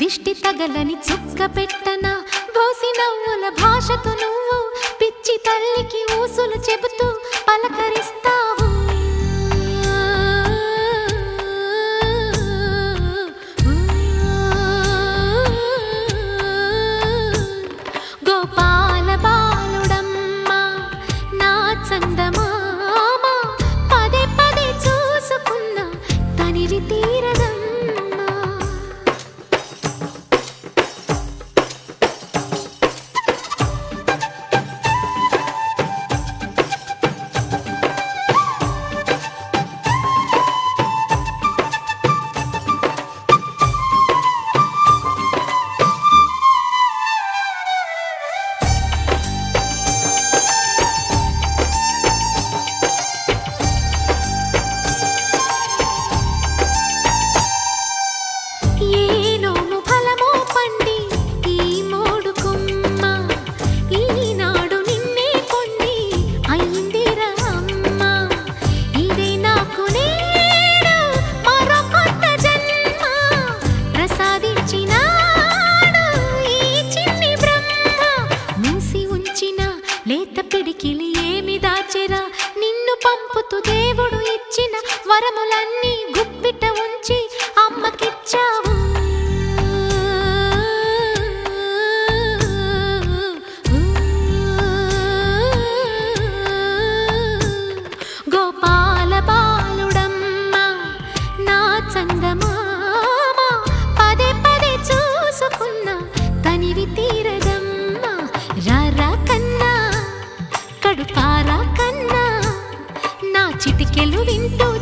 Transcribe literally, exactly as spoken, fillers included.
దిష్టి తగలని చుక్క పెట్టన బోసి నవ్వుల భాషతో నువ్వు పిచ్చి తల్లికి ఊసులు చెబుతూ పలకరిస్తావు. గోపాల బాలుడమ్మ నా చందమామ పదే పదే చూసుకున్న తనివి తీరదమ్మ. లేత పిడికిలి ఏమి దాచెరా నిన్ను పంపుతూ దేవుడు ఇచ్చిన వరములన్నీ గుప్పిట ఉంచి అమ్మకిచ్చావు. గోపాల బాలుడమ్మ నా చందమామ పదే పదే చూసుకున్న తనివి తీరదమ్మ. రారా కన్నా కడుపారా కన్నా నా చిటికెలు వింటూ